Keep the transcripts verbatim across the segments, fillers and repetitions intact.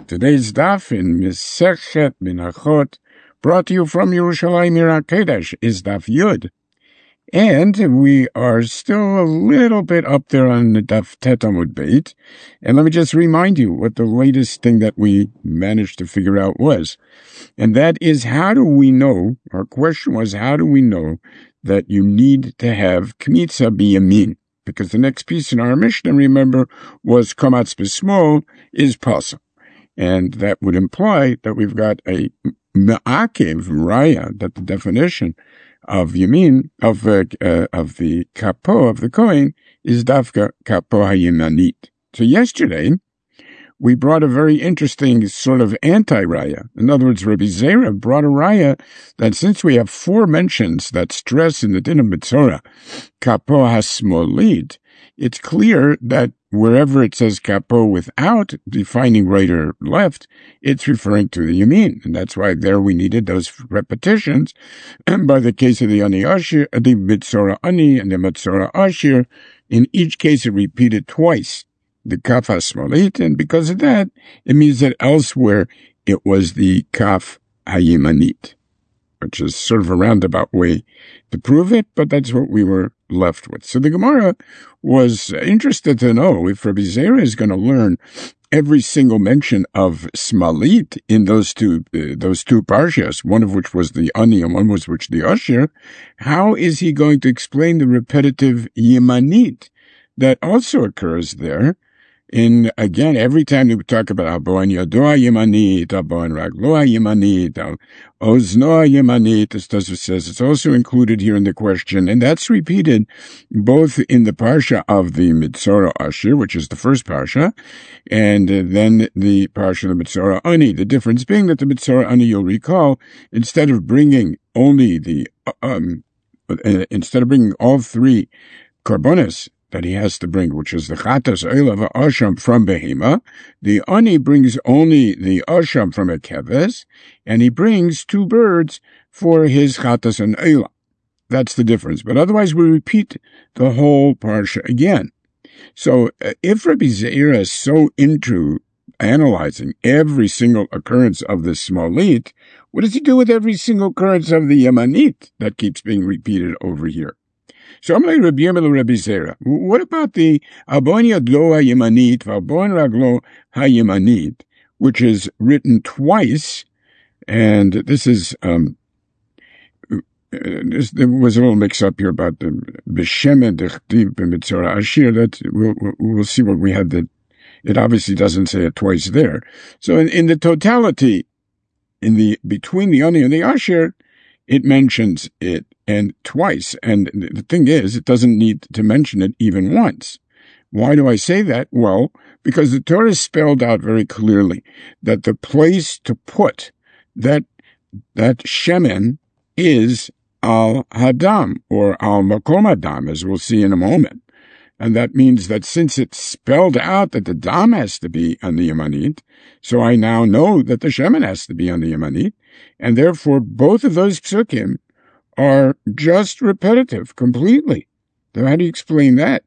Today's daf in Mesechet Menachot, brought to you from Yerushalayim Ir HaKodesh, is daf Yud. And we are still a little bit up there on the daf Tet Amud Beit. And let me just remind you what the latest thing that we managed to figure out was. And that is, how do we know, our question was, how do we know that you need to have Kmitza B'Yamin? Because the next piece in our Mishnah, remember, was Kamatz B'Smol is Pasa. And that would imply that we've got a Me'akev Raya, that the definition of Yamin, of, uh, uh, of the Kapo, of the Kohen, is Dafka Kapo HaYemanit. So yesterday, we brought a very interesting sort of anti-Raya. In other words, Rabbi Zera brought a Raya that since we have four mentions that stress in the Din of Mitzorah, Kapo HaSmolit, it's clear that wherever it says kapo without defining right or left, it's referring to the yamin. And that's why there we needed those repetitions. And by the case of the ani ashir, the mitzora ani and the mitzora ashir, in each case it repeated twice the kaf hasmolit, and because of that, it means that elsewhere it was the kaf hayimanit, which is sort of a roundabout way to prove it, but that's what we were left with. So the Gemara was interested to know if Rabbi Zera is going to learn every single mention of Smalit in those two uh, those two parshas, one of which was the Ani and one was which the Asher, how is he going to explain the repetitive Yemanit that also occurs there? In, again, every time we talk about Aboan Yadoa Yemanit, Aboan Ragloa Yemanit, Oznoa Yemanit, as Tosfos says, it's also included here in the question, and that's repeated both in the parsha of the Mitzorah Ashir, which is the first parsha, and then the parsha of the Mitzorah Ani. The difference being that the Mitzorah Ani, you'll recall, instead of bringing only the, um, instead of bringing all three karbonis that he has to bring, which is the chatas oila v'asham from behema, the ani brings only the asham from a keves, and he brings two birds for his chatas and oila. That's the difference. But otherwise, we repeat the whole parsha again. So, uh, if Rabbi Zera is so into analyzing every single occurrence of the smolit, what does he do with every single occurrence of the yamanit that keeps being repeated over here? So I'm like Rabbi Yirmiyah Rabbi Zera. What about the Abon Yadlo HaYemanit v'Abon Raglo HaYemanit, which is written twice, and this is, um, this, there was a little mix-up here about the B'Shem Dechtiv B'Mitzorah Ashir. That we'll, we'll see what we had. That it obviously doesn't say it twice there. So in, in the totality, in the between the Ani and the Ashir, it mentions it and twice. And the thing is, it doesn't need to mention it even once. Why do I say that? Well, because the Torah spelled out very clearly that the place to put that, that shemen is al hadam, or al makom hadam, as we'll see in a moment. And that means that since it's spelled out that the dam has to be on the yamanit, so I now know that the shemen has to be on the yamanit, and therefore both of those psukim are just repetitive completely. So how do you explain that?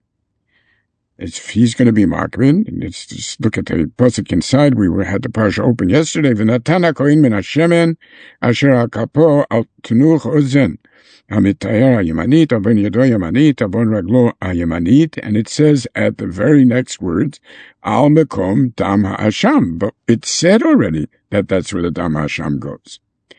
It's, he's going to be Markman, and it's just look at the pasuk inside. We were had the parsha open yesterday. V'natana kohen min hashemen asher hakapo al tenuch ozen hamitayar hayemanit abon yado yamanit abon raglo hayemanit, and it says at the very next words al mekom dam ha'asham. But it said already that that's where the dam ha'asham goes.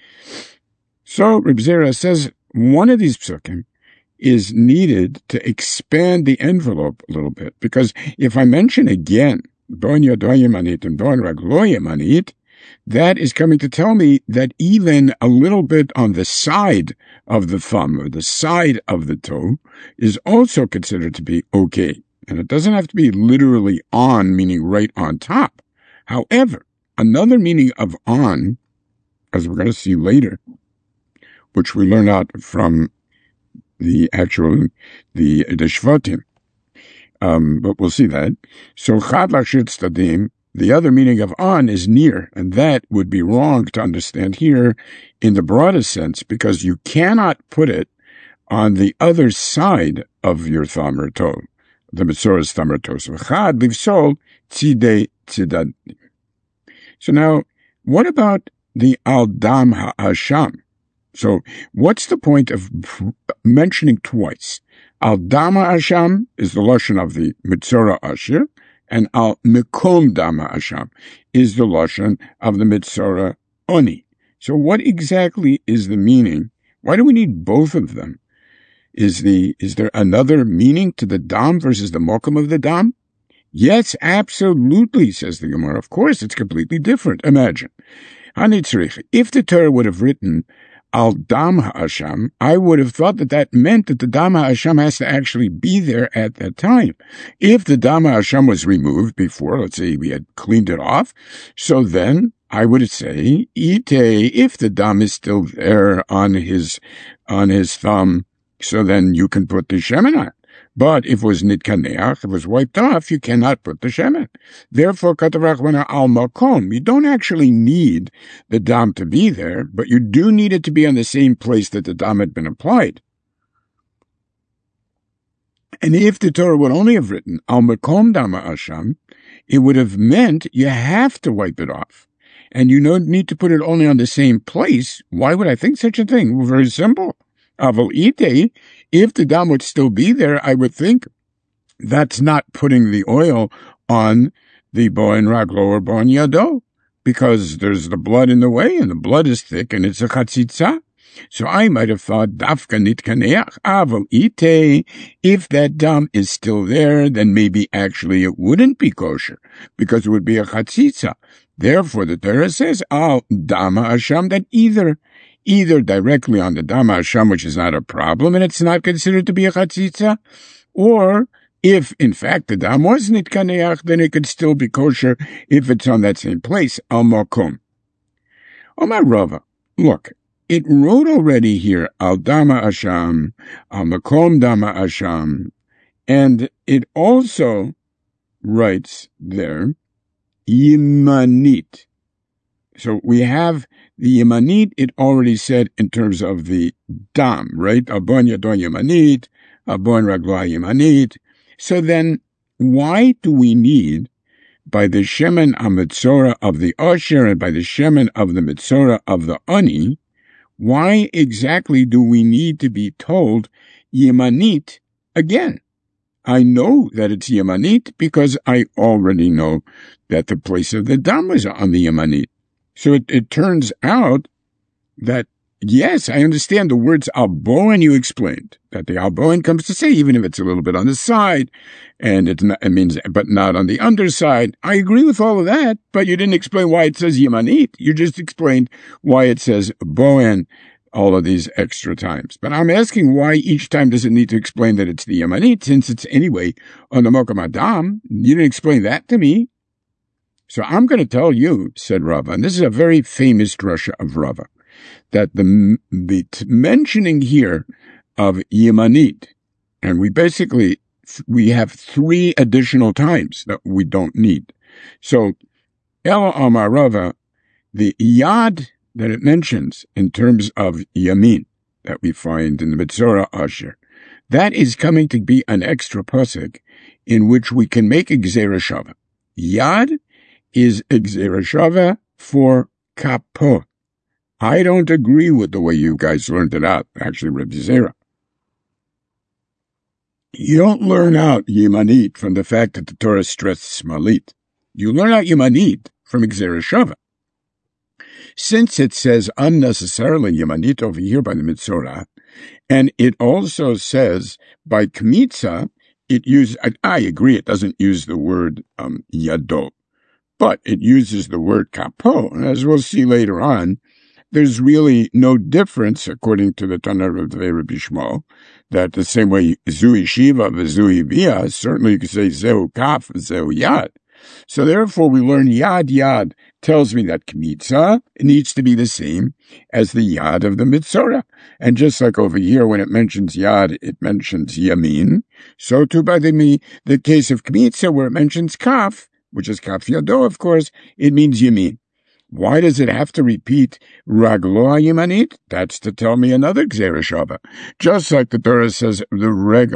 So Reb Zera says one of these psukim is needed to expand the envelope a little bit, because if I mention again Bon Yado Yemanit and Bon Raglo Yemanit, that is coming to tell me that even a little bit on the side of the thumb or the side of the toe is also considered to be okay. And it doesn't have to be literally on, meaning right on top. However, another meaning of on, as we're going to see later, which we learn out from the actual, the, the Shvatim. Um, but we'll see that. So, Chad Lachshit Stadim, the other meaning of on is near, and that would be wrong to understand here in the broadest sense, because you cannot put it on the other side of your thumb or toe, the Mitzorah's thumb or toe. So, Chad Livsol Tzidei Tzidadim. So now, what about the al dam ha'asham? So what's the point of mentioning twice? Al dam ha'asham is the lashon of the Mitzora Asher, and al mekom dam ha'asham is the lashon of the Mitzora Oni. So what exactly is the meaning? Why do we need both of them? Is the is there another meaning to the dam versus the mokum of the dam? Yes, absolutely, says the Gemara. Of course, it's completely different. Imagine. If the Torah would have written al dam ha'asham, I would have thought that that meant that the dam ha'asham has to actually be there at that time. If the dam ha'asham was removed before, let's say we had cleaned it off, so then I would say, ite, if the dam is still there on his, on his thumb, so then you can put the shemen on. But if it was nitkaneach, if it was wiped off, you cannot put the shemen. Therefore, katarachwana al makom, you don't actually need the dam to be there, but you do need it to be on the same place that the dam had been applied. And if the Torah would only have written al makom dam ha'asham, it would have meant you have to wipe it off. And you don't need to put it only on the same place. Why would I think such a thing? Well, very simple. Aval ite, if the dam would still be there, I would think that's not putting the oil on the boen raglo or boen yado, because there's the blood in the way, and the blood is thick, and it's a chatzitza. So I might have thought dafka nitkaneach aval ite. If that dam is still there, then maybe actually it wouldn't be kosher, because it would be a chatzitza. Therefore, the Torah says al dam ha'asham, that either either directly on the dam ha'asham, which is not a problem, and it's not considered to be a chatzitza, or if, in fact, the dam was nitkaneach, then it could still be kosher if it's on that same place, al makom. Omar Rava, look, it wrote already here, al dam ha'asham, al makom dam ha'asham, and it also writes there, yimanit. So we have the Yemanit, it already said in terms of the dam, right? Abon yadon Yemanit, abon raglo Yemanit. So then, why do we need, by the shemen ha-mitzora of the Osher and by the shemen of the mitzora of the Ani, why exactly do we need to be told Yemanit again? I know that it's Yemanit because I already know that the place of the dam was on the Yemanit. So it, it turns out that, yes, I understand the words alboen you explained, that the alboen comes to say, even if it's a little bit on the side, and it's not, it means, but not on the underside. I agree with all of that, but you didn't explain why it says Yemanit. You just explained why it says boen all of these extra times. But I'm asking why each time does it need to explain that it's the Yemanit, since it's anyway on the Mokum Adam. You didn't explain that to me. So I'm going to tell you, said Rava, and this is a very famous drasha of Rava, that the, the t- mentioning here of Yemanit, and we basically, we have three additional times that we don't need. So, Ela Amar Rava, the yad that it mentions in terms of yamin, that we find in the Mitzora Asher, that is coming to be an extra pasuk in which we can make a Gzera Shava. Yad is Gzera Shava for kapo. I don't agree with the way you guys learned it out, actually, Rebbe Zera. You don't learn out Yemanit from the fact that the Torah stressed Smalit. You learn out Yemanit from Gzera Shava. Since it says unnecessarily Yemanit over here by the Mitzorah, and it also says by Kmitza, it uses, I, I agree, it doesn't use the word um, Yado, but it uses the word kapo. And as we'll see later on, there's really no difference, according to the Tanna of the Rebbe Shmuel, that the same way Zui Shiva, Zui Bia, certainly you could say Zeu Kaf, Zeu Yad. So therefore we learn Yad Yad tells me that Kmitza needs to be the same as the Yad of the Mitzorah. And just like over here, when it mentions Yad, it mentions Yamin. So too by the, the case of Kmitza, where it mentions Kaf, which is Kaf Yado, of course, it means Yamin. Why does it have to repeat Raglo Yemanit? That's to tell me another Gzera Shava. Just like the Torah says the Regel,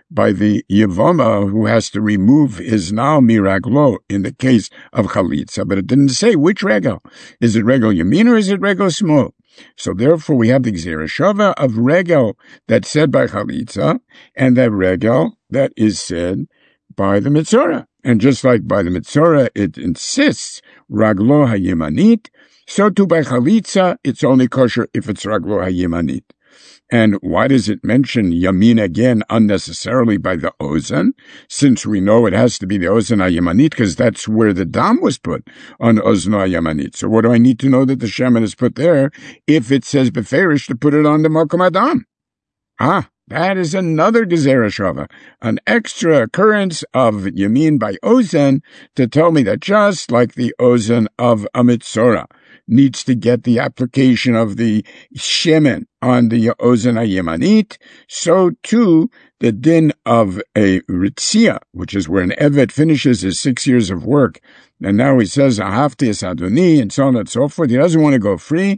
by the Yevama who has to remove his now miraglo in the case of Chalitza, but it didn't say which regel. Is it regel Yamin or is it regel Smol? So therefore we have the Gzera Shava of regel that's said by Chalitza and that regel that is said by the Mitzora. And just like by the Mitzora it insists Raglo HaYemanit, so too by Chalitza it's only kosher if it's Raglo HaYemanit. And why does it mention Yamin again unnecessarily by the Ozen? Since we know it has to be the Ozen HaYemanit, because that's where the dam was put, on Ozen HaYemanit. So what do I need to know that the Shemen is put there if it says Beferish to put it on the Mokum Adam? Ah, that is another Gezerah Shava, an extra occurrence of Yamin by Ozen to tell me that just like the Ozen of a Mitzora needs to get the application of the Shemen on the Ozen HaYemanit, so too the din of a Ritzia, which is where an Evet finishes his six years of work, and now he says, Ahavti es Adoni, and so on and so forth. He doesn't want to go free.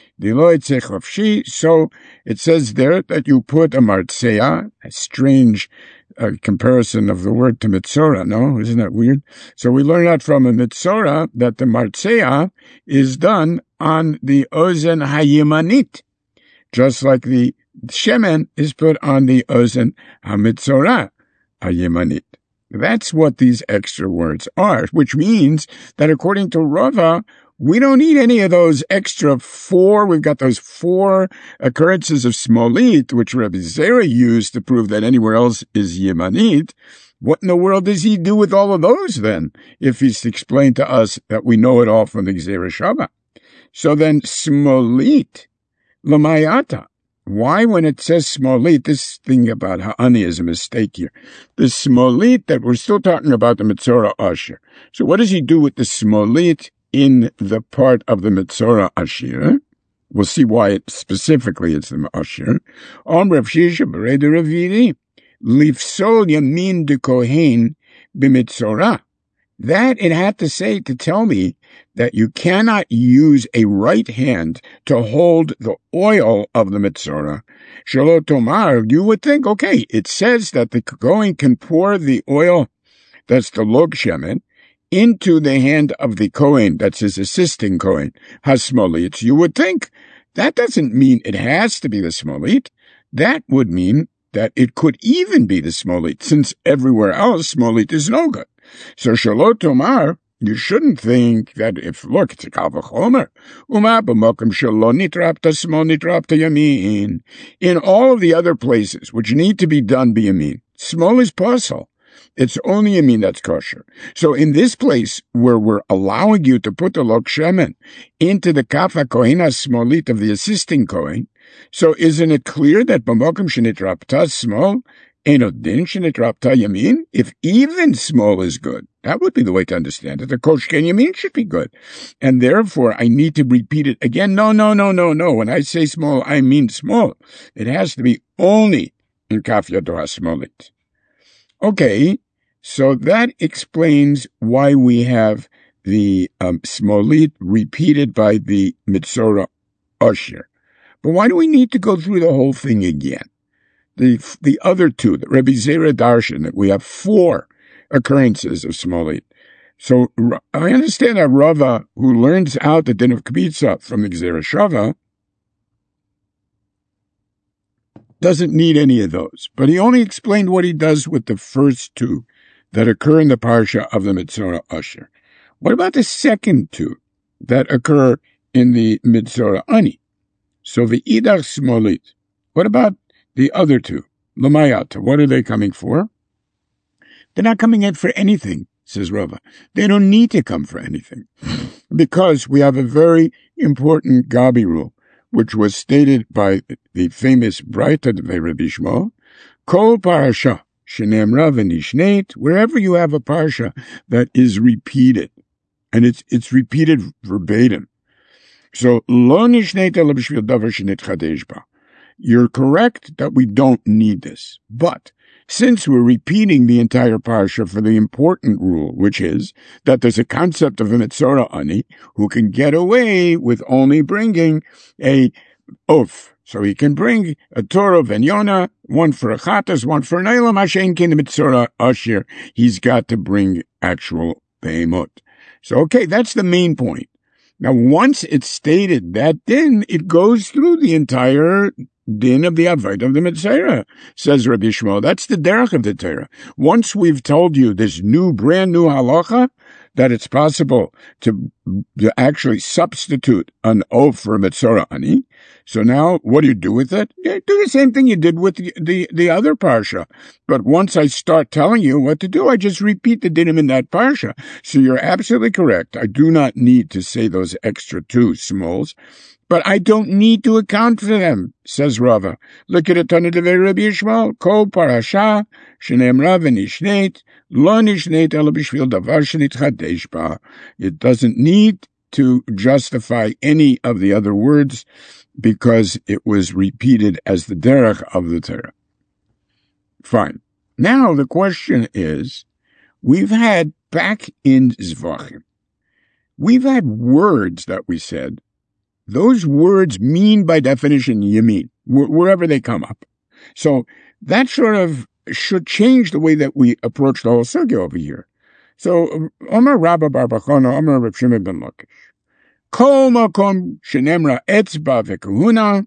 So it says there that you put a martzea, a strange uh, comparison of the word to mitzora, no? Isn't that weird? So we learn that from a mitzora that the martzea is done on the ozen hayemanit, just like the shemen is put on the ozen hamitzora hayemanit. That's what these extra words are, which means that according to Rava, we don't need any of those extra four. We've got those four occurrences of Smolit, which Rabbi Zera used to prove that anywhere else is Yemanit. What in the world does he do with all of those then, if he's explained to us that we know it all from the Gzera Shava? So then Smolit, Lamayata. Why, when it says Smolit, this thing about Ha'ani is a mistake here. The Smolit that we're still talking about, the Mitzora Asher. So what does he do with the Smolit in the part of the Mitzora Ashir? We'll see why it specifically it's the Ashir. Om Rav Shisha Berei de Raviri, Lifsol Yamin de Kohen b'Mitzora. That it had to say to tell me that you cannot use a right hand to hold the oil of the Mitzora. Shalot Tomar, you would think, okay, it says that the Kohen can pour the oil, that's the Log Shemen, into the hand of the Kohen, that's his assisting Kohen, Hasmolit. You would think that doesn't mean it has to be the Smolit. That would mean that it could even be the Smolit, since everywhere else Smolit is no good. So Shalot Omar, you shouldn't think that if, look, it's a Kal V'chomer. Uma b'mokum shelo nitrapta smol nitrapta yamin. In all of the other places which need to be done biyamin, smol is possible. It's only Yamin that's kosher. So in this place where we're allowing you to put the Lok Shemen into the Kafa Kohen Smolit of the assisting Kohen, so isn't it clear that B'mokum Shenitrapta Smol Einod Din Shenitrapta Yamin? If even small is good, that would be the way to understand it. The Koshken Yamin should be good. And therefore I need to repeat it again. No, no, no, no, no. When I say small, I mean small. It has to be only in Kaf Yadoha Smolit. Okay, so that explains why we have the um, Smolit repeated by the Mitzora Usher. But why do we need to go through the whole thing again? The the other two, the Rebbe Zera Darshan, that we have four occurrences of Smolit. So I understand that Rava, who learns out the din of Kbitza from the Gzera Shava, doesn't need any of those, but he only explained what he does with the first two that occur in the parsha of the Mitzora Usher. What about the second two that occur in the Mitzora Ani? So the Idach Smolit. What about the other two? Lamayata. What are they coming for? They're not coming in for anything, says Rava. They don't need to come for anything because we have a very important Gabi rule, which was stated by the famous Braita de Rabbi Shmuel, Kol parasha shenemra v'nishneit, wherever you have a parsha that is repeated, and it's it's repeated verbatim. So lo nishneit ela b'shvil davar shenitchadesh ba. You're correct that we don't need this, but since we're repeating the entire parsha for the important rule, which is that there's a concept of a Mitzora Ani who can get away with only bringing a oath. So he can bring a Torah Venyona, one for a Chatas, one for an Eilam, Hashem Kin Mitzora Asher. He's got to bring actual Behemot. So, okay, that's the main point. Now, once it's stated that din, it goes through the entire din of the Avodah of the Metzora, says Rabbi Shmuel. That's the derech of the Torah. Once we've told you this new, brand new halacha, that it's possible to, to actually substitute an oath for a Metzora ani. So now, what do you do with it? You do the same thing you did with the, the, the other parsha. But once I start telling you what to do, I just repeat the dinim in that parsha. So you're absolutely correct. I do not need to say those extra two smalls. But I don't need to account for them, says Rava. Look at it, Tana Devei Rabbi Yishmael. Kol parasha, shenemra v'nishneit, lo nishneit ela b'shvil davar shenitchadesh ba. It doesn't need to justify any of the other words because it was repeated as the derech of the Torah. Fine. Now the question is, we've had back in Zvachim, we've had words that we said, those words mean by definition Yamin, wh- wherever they come up. So that sort of should change the way that we approach the whole sugya over here. So, Omer Rabba Bar Bachana, Omer Reb Shimon ben Lakish. Kol makom shenemra etzba v'kahuna,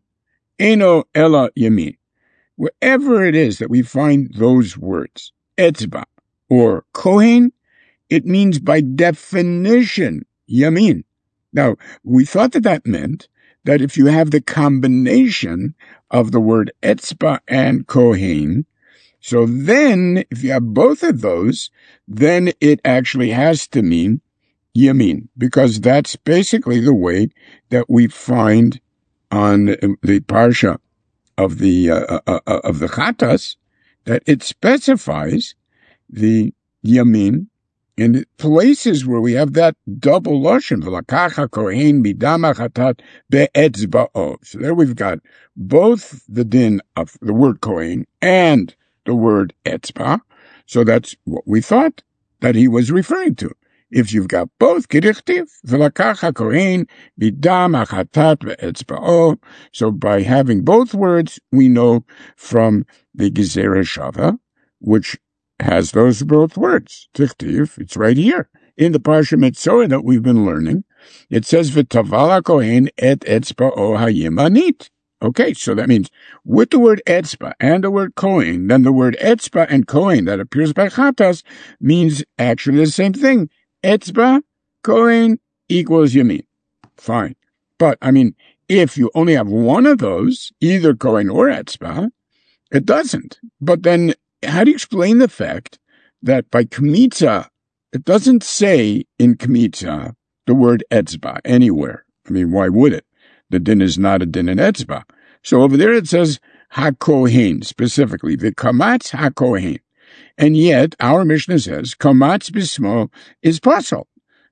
eno ela Yamin. Wherever it is that we find those words, etzba or kohen, it means by definition Yamin. Now, we thought that that meant that if you have the combination of the word etzba and kohen, so then if you have both of those, then it actually has to mean yamin, because that's basically the way that we find on the parsha of the uh, uh, uh, of the Chatas that it specifies the yamin in places where we have that double lashon, v'lakacha kohen midama chatat be'etzba'o. So there we've got both the din of the word kohen and the word etzba. So that's what we thought that he was referring to. If you've got both, kedichtiv, v'lakacha kohen midama chatat be'etzba'o. So by having both words, we know from the Gezerah Shava, which has those both words. Tichtiv, it's right here in the Parsha Metzora that we've been learning. It says v'tavala kohen et etzba'o hayemanit. Okay, so that means with the word etzba and the word kohen, then the word etzba and kohen that appears by Chatas means actually the same thing. Etzba, kohen equals yamin. Fine. But, I mean, if you only have one of those, either kohen or etzba, it doesn't. But then how do you explain the fact that by kmitza, it doesn't say in kmitza the word etzba anywhere? I mean, why would it? The din is not a din in etzba. So over there it says hakohen specifically, the kamatz hakohen. And yet our Mishnah says kamatz bismo is pasul.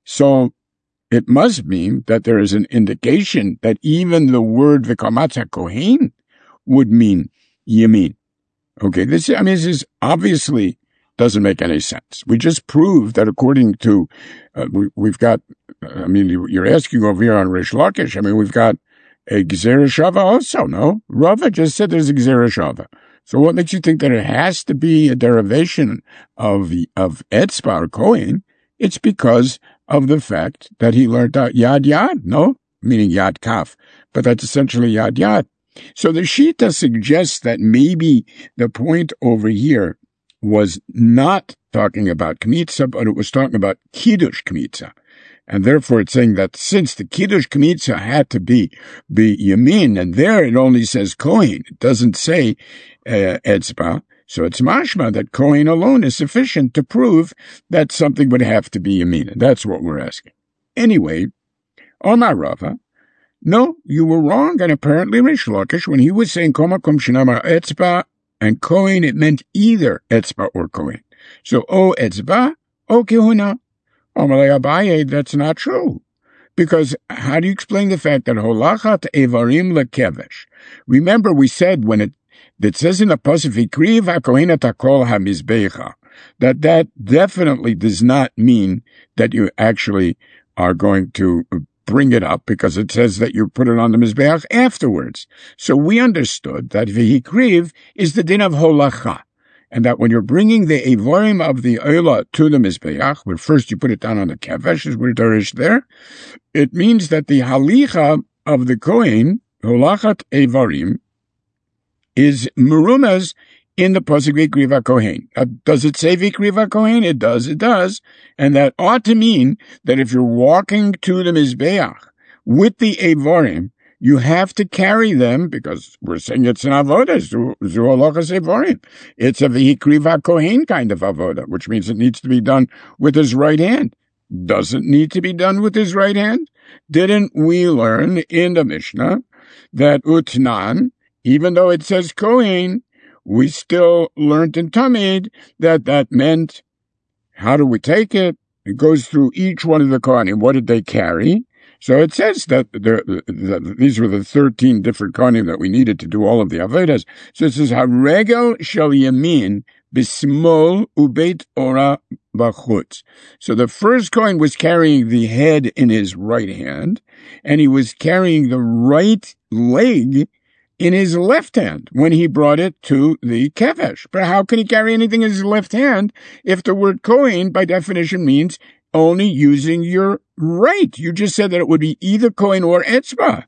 So it must mean that there is an indication that even the word the kamatz hakohen would mean yamin. Okay, this, I mean, this is obviously doesn't make any sense. We just proved that according to, uh, we, we've got, I mean, you're asking over here on Rish Lakish, I mean, we've got a Gezerah Shava also, no? Rava just said there's a Gezerah Shava. So what makes you think that it has to be a derivation of, of etzba or kohen? It's because of the fact that he learned out yad yad, no? Meaning yad kaf. But that's essentially yad yad. So the Shita suggests that maybe the point over here was not talking about Kmitza, but it was talking about Kiddush Kmitza. And therefore it's saying that since the Kiddush Kmitza had to be, be Yamin, and there it only says Kohen, it doesn't say uh, Etzba, so it's mashma that Kohen alone is sufficient to prove that something would have to be Yamin. And that's what we're asking. Anyway, Omar Rava, no, you were wrong, and apparently Rish Lakish, when he was saying Koma Kum Shinamar Etzba and Kohen, it meant either Etzba or Kohen. So, O Etzba, O Kehuna. Omalei Abaye, that's not true. Because how do you explain the fact that Holachat Evarim Lekevesh? Remember, we said when it, it says in the Pasuk, Vikriv HaKohen Takol HaMizbecha, that that definitely does not mean that you actually are going to bring it up because it says that you put it on the Mizbeach afterwards. So we understood that V'hikriv is the din of holacha, and that when you're bringing the Evorim of the Oila to the Mizbeach, where first you put it down on the Kevesh, is where Darish there, it means that the halicha of the Kohen, holachat Evorim, is merumas in the pasuk V'ikriv Kohen. Uh, does it say V'ikriv Kohen? It does, it does. And that ought to mean that if you're walking to the Mizbeach with the Evorim, you have to carry them, because we're saying it's an avoda, zu halachas Evorim. It's a V'ikriv Kohen kind of avoda, which means it needs to be done with his right hand. Does it need to be done with his right hand? Didn't we learn in the Mishnah that utnan, even though it says Kohen, we still learned in Tamid that that meant, how do we take it? It goes through each one of the Kohanim. What did they carry? So it says that, there, that these were the thirteen different Kohanim that we needed to do all of the Avedas. So it says, HaRegel shel Yamin bismol ubeit ora bachutz. So the first Kohen was carrying the head in his right hand, and he was carrying the right leg in his left hand when he brought it to the Kevesh. But how can he carry anything in his left hand if the word Kohen, by definition, means only using your right? You just said that it would be either Kohen or Etzba.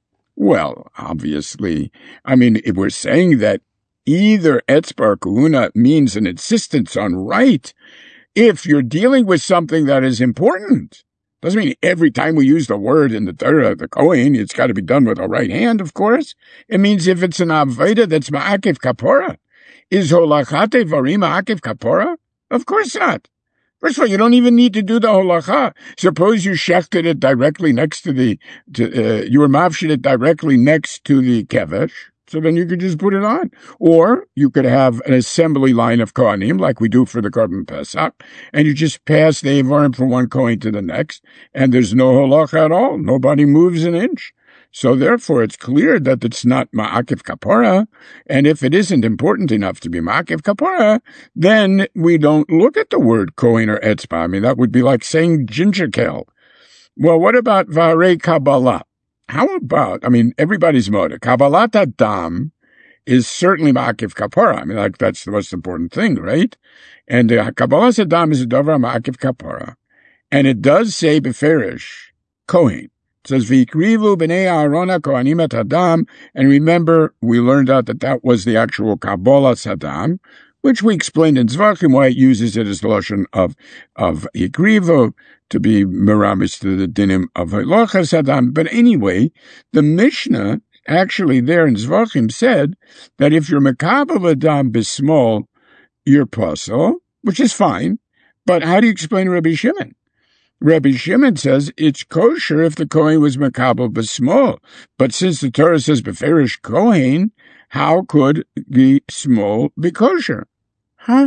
Well, obviously, I mean, if we're saying that either Etzba or Kahuna means an insistence on right, if you're dealing with something that is important, doesn't mean every time we use the word in the Torah, the Kohen, it's got to be done with the right hand, of course. It means if it's an Aveda that's Ma'akev Kapora. Is Holachat Evorim Ma'akev Kapora? Of course not. First of all, you don't even need to do the holacha. Suppose you shechted it directly next to the, to, uh, you were mavshid it directly next to the kevesh, so then you could just put it on. Or you could have an assembly line of kohanim, like we do for the Korban Pesach, and you just pass the evarim from one kohen to the next, and there's no holacha at all. Nobody moves an inch. So therefore, it's clear that it's not ma'akev kapara, and if it isn't important enough to be ma'akev kapara, then we don't look at the word kohen or etzba. I mean, that would be like saying ginger kale. Well, what about varei kabbalah? How about, I mean, everybody's moda. Kabbalat Adam is certainly ma'akev kapara. I mean, like, that's the most important thing, right? And uh, Kabbalat Adam is a davar ma'akev kapara. And it does say beferish, kohen. It says, V'ikrivu b'nei Aharona kohanim et Adam, and remember, we learned out that that was the actual Kabbalah Saddam, which we explained in Zvachim, why it uses it as the lotion of, of Ikrivu, to be miramis to the dinim of Halacha Saddam. But anyway, the Mishnah, actually there in Zvachim, said that if you're Mekabel Adam Bismol, you're puzzle, which is fine, but how do you explain Rabbi Shimon? Rabbi Shimon says it's kosher if the Kohen was Makabel B'Smol. But since the Torah says Beferish Kohen, how could the small be kosher? Huh?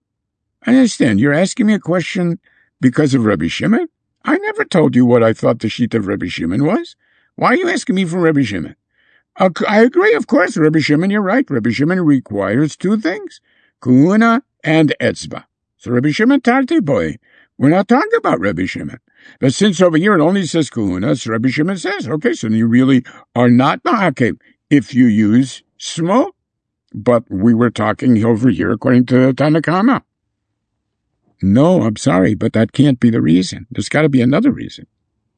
I understand. You're asking me a question because of Rabbi Shimon? I never told you what I thought the sheet of Rabbi Shimon was. Why are you asking me for Rabbi Shimon? I agree, of course, Rabbi Shimon, you're right. Rabbi Shimon requires two things, Kuhuna and Etzba. So Rabbi Shimon Tarti boy. We're not talking about Rabbi Shimon. But since over here it only says Kuhuna, so Rabbi Shimon says, okay, so you really are not Ma'akev if you use small. But we were talking over here according to Tanna Kama. No, I'm sorry, but that can't be the reason. There's got to be another reason.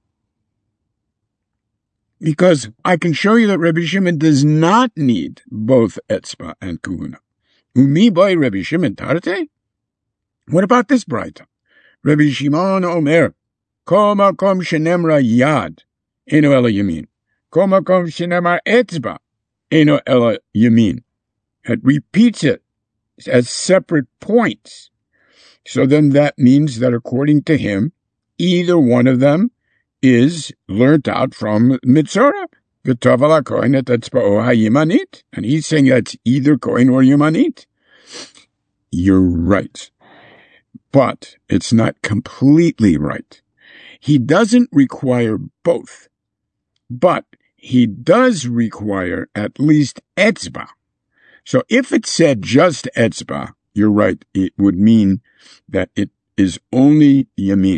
Because I can show you that Rabbi Shimon does not need both Etzba and Kuhuna. Umi boy Rabbi Shimon Tarte? What about this Braita? Rabbi Shimon Omer, Kol makom shenemra yad, eno ela yamin. Kol makom shenemra etzba, eno ela yamin. It repeats it as separate points. So then that means that according to him, either one of them is learnt out from Mitzorah. V'tov ala kohen et etzba'o hayimanit. And he's saying that's either kohen or yamanit. You're right. But it's not completely right. He doesn't require both, but he does require at least etzba. So if it said just etzba, you're right, it would mean that it is only yamin.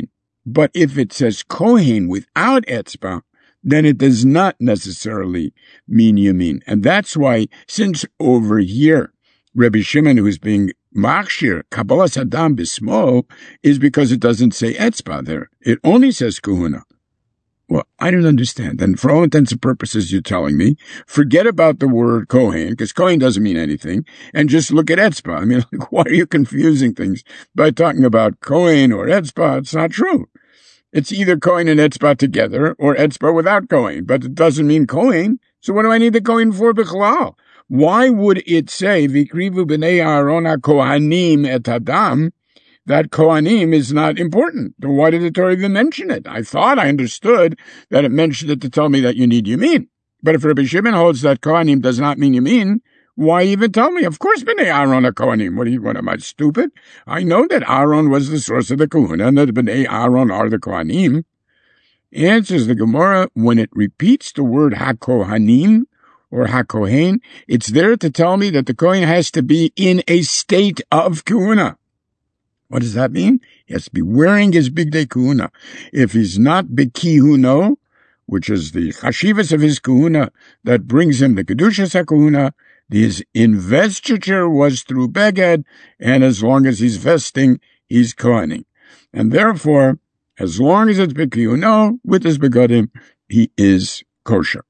But if it says Kohen without etzba, then it does not necessarily mean yamin. And that's why, since over here, Rabbi Shimon, who is being machshir, Kabbalas Adam Bismol, is because it doesn't say etzba there. It only says kahuna. Well, I don't understand. And for all intents and purposes, you're telling me, forget about the word Kohen, because Kohen doesn't mean anything, and just look at etzba. I mean, like, why are you confusing things by talking about Kohen or etzba? It's not true. It's either Kohen and etzba together, or etzba without Kohen, but it doesn't mean Kohen. So what do I need the Kohen for, bichlal? Why would it say, Vikrivu b'nei Aaron ha-kohanim et Adam, that Kohanim is not important? Why did the Torah even mention it? I thought I understood that it mentioned it to tell me that you need Yamin. But if Rabbi Shimon holds that Kohanim does not mean Yamin, why even tell me? Of course, b'nei Aaron are Kohanim. What, are you, what am I, stupid? I know that Aaron was the source of the Kahuna, and that b'nei Aaron are the Kohanim. Answers the Gemara, when it repeats the word HaKohanim, or HaKohen, it's there to tell me that the Kohen has to be in a state of Kahuna. What does that mean? He has to be wearing his bigdei kahuna. If he's not bekihuno, which is the chashivas of his kahuna that brings him the kedushas hakahuna, his investiture was through beged, and as long as he's vesting, he's kohaning. And therefore, as long as it's bekihuno, with his begadim, he is kosher.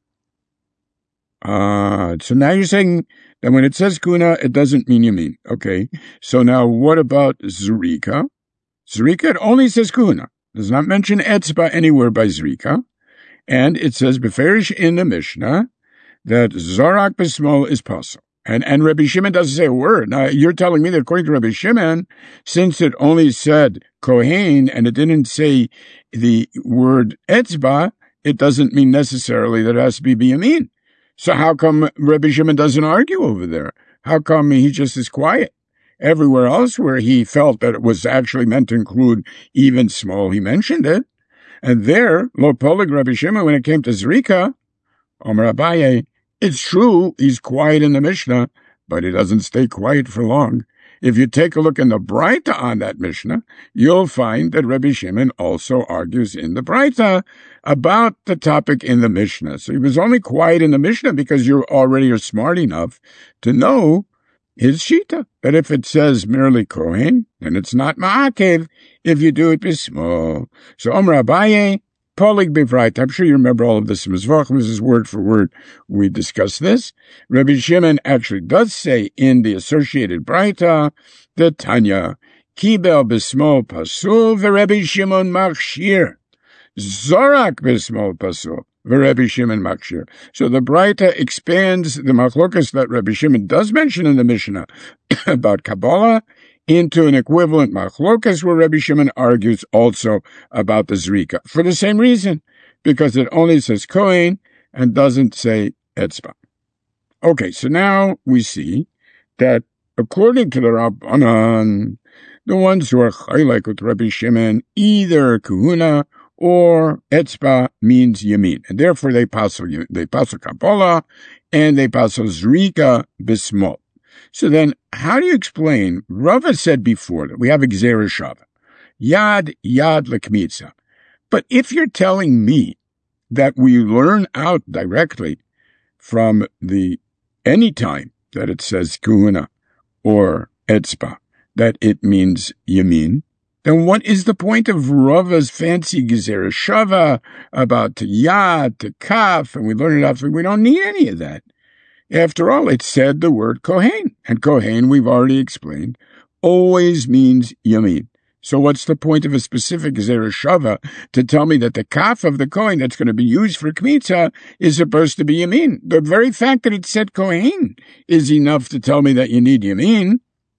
Uh, so now you're saying that when it says kuna, it doesn't mean yamin. Okay. So now what about zrika? Zrika, it only says kuna. Does not mention etzba anywhere by zrika. And it says beferish in the Mishnah that zorak b'smol is possible. And, and Rabbi Shimon doesn't say a word. Now you're telling me that according to Rabbi Shimon, since it only said kohen and it didn't say the word etzba, it doesn't mean necessarily that it has to be biyamin. So how come Rabbi Shimon doesn't argue over there? How come he just is quiet? Everywhere else where he felt that it was actually meant to include even small, he mentioned it. And there, lo polig Rabbi Shimon, when it came to Zrika, Omer Abaye, it's true, he's quiet in the Mishnah, but he doesn't stay quiet for long. If you take a look in the Braita on that Mishnah, you'll find that Rabbi Shimon also argues in the Braita about the topic in the Mishnah. So he was only quiet in the Mishnah because you already are smart enough to know his shita, that if it says merely Kohen, then it's not Ma'akev if you do it bismol. So Omer Abaye, Polig Bivrait. I'm sure you remember all of this in Mizvachim. This is word for word. We discussed this. Rabbi Shimon actually does say in the associated Braita, the Tanya, Kibel Bismol Pasul, Rabbi Shimon Machshir. Zorak Bismol Pasul, Rabbi Shimon Machshir. So the Braita expands the machlokas that Rabbi Shimon does mention in the Mishnah about Kabbalah into an equivalent machlokas where Rabbi Shimon argues also about the Zrika. For the same reason, because it only says Kohen and doesn't say Etzba. Okay, so now we see that according to the Rabbanan, the ones who are chaylek with Rabbi Shimon, either Kahuna or Etzba means Yamin. And therefore they pass they pass Kabbalah and they pass Zrika Bismol. So then, how do you explain? Rava said before that we have a Gzera Shava, Yad Yad Lekmitza. But if you're telling me that we learn out directly from the any time that it says Kahuna or Etzba that it means Yamin, then what is the point of Rava's fancy Gzera Shava about to Yad to Kaf, and we learn it out? We don't need any of that. After all, it said the word Kohen, and Kohen, we've already explained, always means Yamin. So what's the point of a specific Gzera Shava to tell me that the kaf of the Kohen that's going to be used for Kmitza is supposed to be Yamin? The very fact that it said Kohen is enough to tell me that you need Yamin.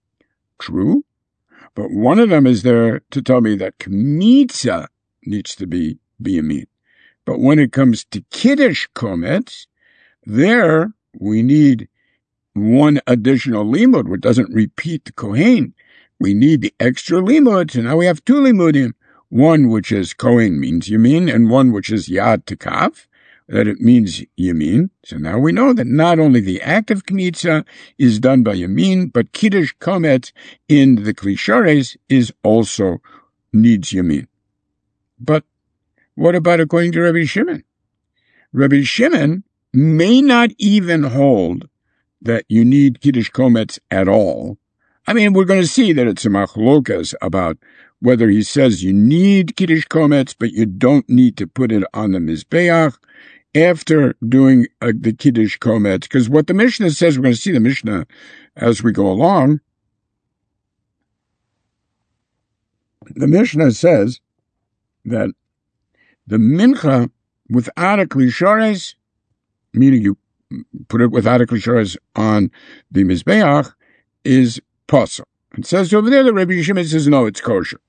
True, but one of them is there to tell me that Kmitza needs to be Yamin. But when it comes to Kiddush Kometz, there we need one additional limud, which doesn't repeat the Kohen. We need the extra limud, so now we have two limudim. One which is Kohen means Yamin, and one which is Yad to Kaf, that it means Yamin. So now we know that not only the act of Kmitza is done by Yamin, but Kiddush Kometz in the Kli Shares is also needs Yamin. But what about according to Rabbi Shimon? Rabbi Shimon may not even hold that you need Kiddush Kometz at all. I mean, we're going to see that it's a machlokas about whether he says you need Kiddush Kometz, but you don't need to put it on the Mizbeach after doing uh, the Kiddush Kometz. Because what the Mishnah says, we're going to see the Mishnah as we go along. The Mishnah says that the mincha without a klishares, meaning you put it without a klishares on the Mizbeach, is possible. It says over there that Rabbi Shimon says, no, it's kosher.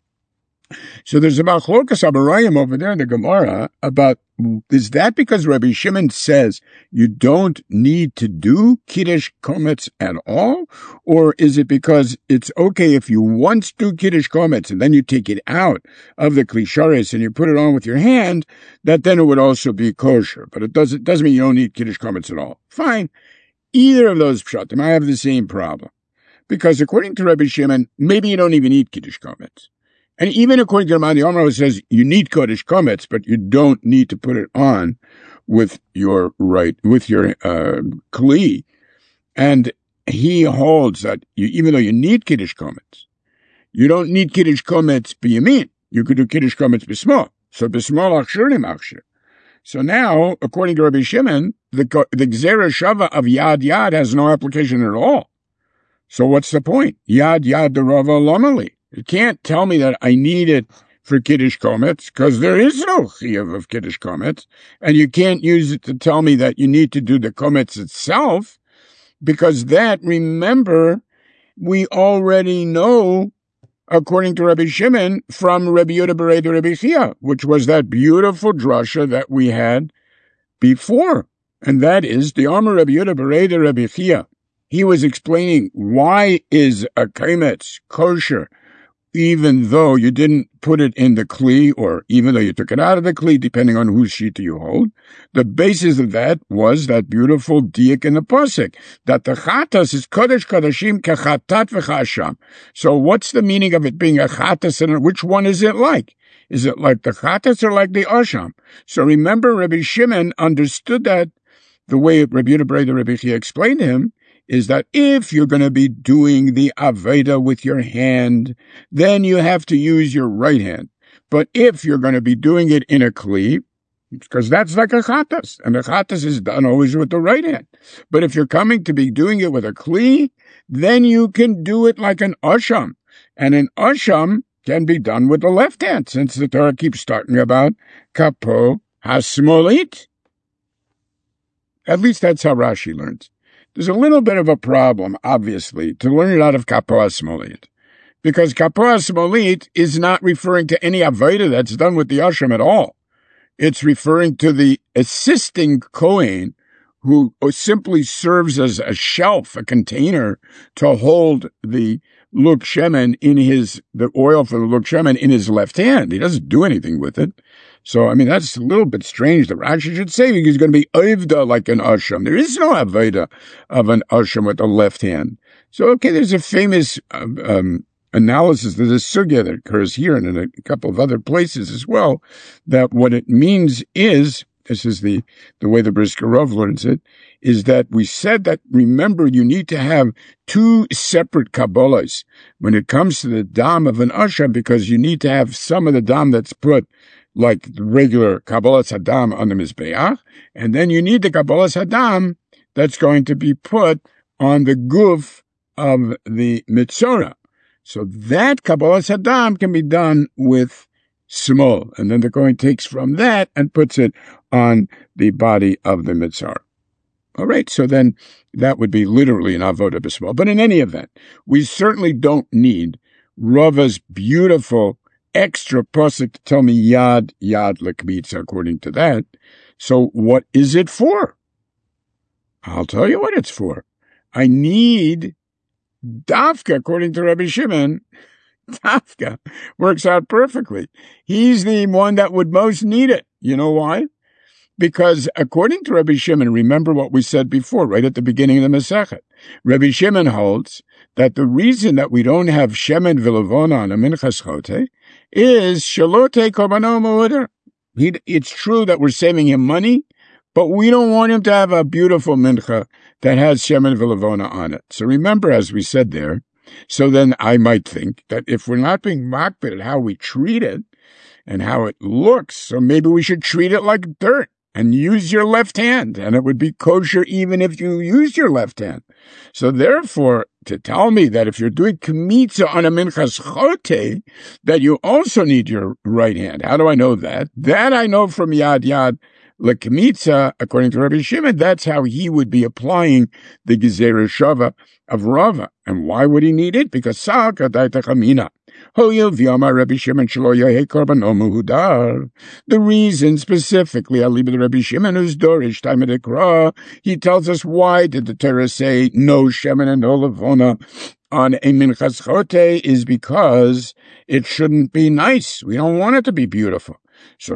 So there's about Chlokas Abarayim over there in the Gemara about, is that because Rabbi Shimon says you don't need to do Kiddush Kometz at all? Or is it because it's okay if you once do Kiddush Kometz and then you take it out of the Klishares and you put it on with your hand, that then it would also be kosher? But it doesn't, doesn't mean you don't need Kiddush Kometz at all. Fine. Either of those pshatim, I have the same problem. Because according to Rabbi Shimon, maybe you don't even need Kiddush Kometz. And even according to Ramadi Omer, it says you need Kodesh Kometz, but you don't need to put it on with your right, with your uh, Kli. And he holds that you, even though you need Kiddush Kometz, you don't need Kiddush Kometz b'yamin. You could do Kiddush Kometz b'smol. So b'smol achshur machshir. So now, according to Rabbi Shimon, the, the Gzera Shava of Yad Yad has no application at all. So what's the point? Yad Yad Derava Lomali. You can't tell me that I need it for Kiddush Kometz, because there is no chiyuv of Kiddush Kometz, and you can't use it to tell me that you need to do the Kometz itself, because that, remember, we already know, according to Rabbi Shimon, from Rabbi Yehuda Berei de Rabbi Chia, which was that beautiful drasha that we had before, and that is the Amar Rabbi Yehuda Berei de Rabbi Chia. He was explaining why is a Kometz kosher, even though you didn't put it in the Kli, or even though you took it out of the Kli, depending on whose shita you hold. The basis of that was that beautiful diak in the Pasuk, that the Chatas is Kodesh Kodashim Kechatat V'Chasham. So what's the meaning of it being a Chatas, and which one is it like? Is it like the Chatas or like the Asham? So remember, Rabbi Shimon understood that the way Rabbi Yehuda Berei de Rabbi Chia explained to him, is that if you're going to be doing the Aveda with your hand, then you have to use your right hand. But if you're going to be doing it in a Kli, because that's like a Chatas, and the Chatas is done always with the right hand. But if you're coming to be doing it with a Kli, then you can do it like an Asham. And an Asham can be done with the left hand, since the Torah keeps talking about Kapo Hasmolit. At least that's how Rashi learns. There's a little bit of a problem, obviously, to learn it out of Kapo Hasmolit, because Kapo Hasmolit is not referring to any Avodah that's done with the Asham at all. It's referring to the assisting Kohen, who simply serves as a shelf, a container, to hold the Luk Shemen in his, the oil for the Luk Shemen in his left hand. He doesn't do anything with it. So, I mean, that's a little bit strange. The Rashi should say he's going to be Oivda like an Asham. There is no Aveda of an Asham with the left hand. So, okay, there's a famous um, um, analysis of this sugya that occurs here and in a couple of other places as well, that what it means is, this is the, the way the Brisker Rov learns it, is that we said that, remember, you need to have two separate Kabbalahs when it comes to the dam of an Asham, because you need to have some of the dam that's put like the regular Kabbalah Saddam on the Mizbeach, and then you need the Kabbalah Saddam that's going to be put on the guf of the Mitzorah. So that Kabbalah Saddam can be done with small, and then the Kohen takes from that and puts it on the body of the Mitzorah. All right, so then that would be literally an Avodah B'Smol. But in any event, we certainly don't need Rava's beautiful extra pasuk to tell me yad, yad lekmitza according to that. So what is it for? I'll tell you what it's for. I need Dafka, according to Rabbi Shimon. Dafka works out perfectly. He's the one that would most need it. You know why? Because according to Rabbi Shimon, remember what we said before, right at the beginning of the Masechet. Rabbi Shimon holds that the reason that we don't have Shemen V'Levona on a Minchas Chote is shalote korbano ma'uder. It's true that we're saving him money, but we don't want him to have a beautiful mincha that has shemen v'levona on it. So remember, as we said there, so then I might think that if we're not being makbid at how we treat it and how it looks, so maybe we should treat it like dirt and use your left hand, and it would be kosher even if you use your left hand. So therefore, to tell me that if you're doing kmitza on a minchas chote, that you also need your right hand. How do I know that? That I know from Yad Yad Lekmitza, according to Rabbi Shimon, that's how he would be applying the Gezerah Shava of Rava. And why would he need it? Because Sal Kadai Techamina. The reason specifically, Alibid Rabbi Shimon who's Dorish time of the Kra, he tells us why did the Torah say no Shemen and no Levona on a Minchas Chote is because it shouldn't be nice. We don't want it to be beautiful. So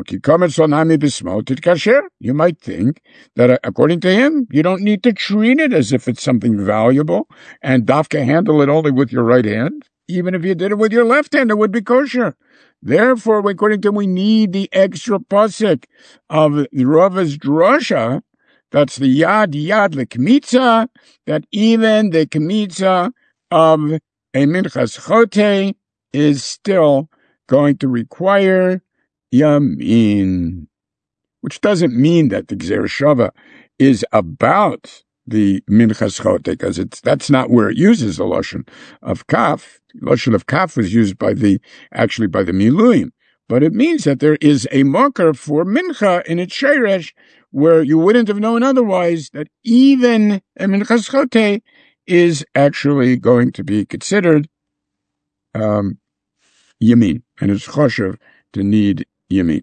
you might think that according to him, you don't need to treat it as if it's something valuable and dafka handle it only with your right hand. Even if you did it with your left hand, it would be kosher. Therefore, according to him, we need the extra pasuk of the Rava's drasha. That's the yad yad lekmitza, that even the kmitza of a minchas chote is still going to require yamin, which doesn't mean that the Gezerah Shava is about the minchas chote, because it's that's not where it uses the lashon of kaf. Lashon of kaf was used by the actually by the miluim, but it means that there is a marker for mincha in its sheresh where you wouldn't have known otherwise that even a minchas chote is actually going to be considered um, yamin, and it's choshev to need yamin.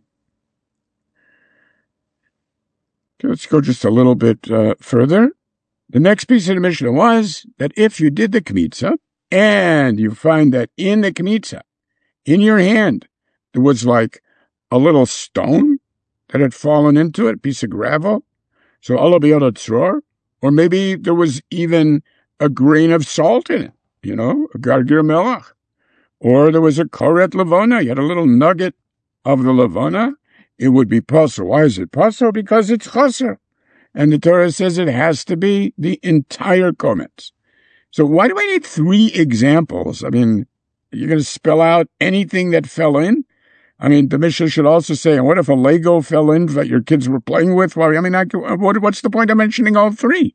Okay, let's go just a little bit uh, further. The next piece of the Mishnah was that if you did the kmitza and you find that in the kmitza, in your hand, there was like a little stone that had fallen into it, a piece of gravel, so Allah b'yad tzror, or maybe there was even a grain of salt in it, you know, a gargir melach, or there was a koret levona, you had a little nugget of the levona, it would be pasul. Why is it pasul? Because it's chaser. And the Torah says it has to be the entire komets. So why do I need three examples? I mean, you're going to spell out anything that fell in? I mean, the Mishnah should also say, what if a Lego fell in that your kids were playing with? Well, I mean, I, what, what's the point of mentioning all three?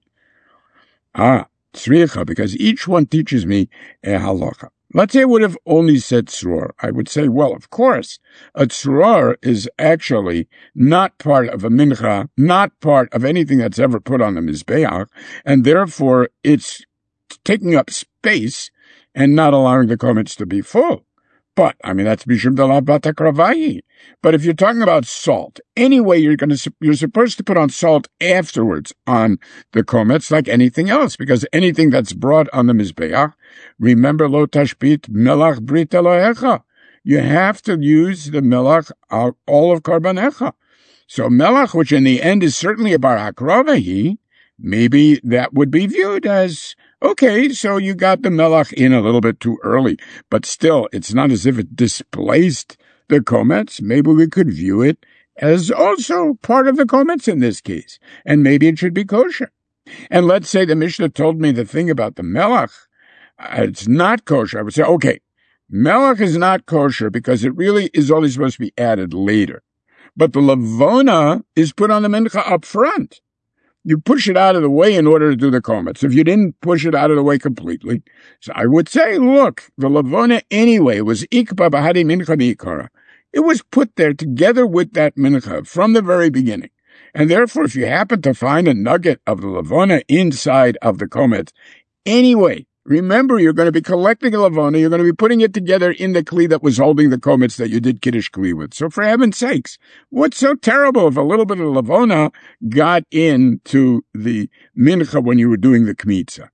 Ah, tzricha, because each one teaches me a halacha. Let's say I would have only said tzror. I would say, well, of course, a tzror is actually not part of a mincha, not part of anything that's ever put on the mizbeach, and therefore it's taking up space and not allowing the komets to be full. But, I mean, that's Mishum Dalav Bata Kravayi. But if you're talking about salt, anyway, you're going to, you're supposed to put on salt afterwards on the komets like anything else, because anything that's brought on the Mizbeach, remember, Lo Tashbit Melach Brit Elohecha. You have to use the Melach, all of Karbanecha. So Melach, which in the end is certainly a Bar HaKravahi, maybe that would be viewed as, okay, so you got the melach in a little bit too early, but still, it's not as if it displaced the komets. Maybe we could view it as also part of the komets in this case, and maybe it should be kosher. And let's say the Mishnah told me the thing about the melach, it's not kosher. I would say, okay, melach is not kosher because it really is only supposed to be added later. But the levona is put on the mincha up front. You push it out of the way in order to do the komets. If you didn't push it out of the way completely, so I would say, look, the levona anyway was ikba b'hadi mincha mi'ikara. It was put there together with that mincha from the very beginning. And therefore, if you happen to find a nugget of the levona inside of the komets, anyway, remember, you're going to be collecting a levona, you're going to be putting it together in the kli that was holding the komets that you did kiddush kli with. So for heaven's sakes, what's so terrible if a little bit of levona got into the mincha when you were doing the kmitza?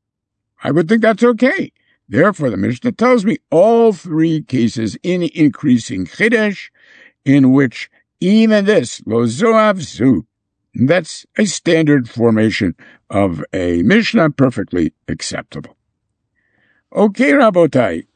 I would think that's okay. Therefore, the Mishnah tells me all three cases in increasing chiddush, in which even this, lo zoav zu, that's a standard formation of a Mishnah, perfectly acceptable. Okay, Rabotai,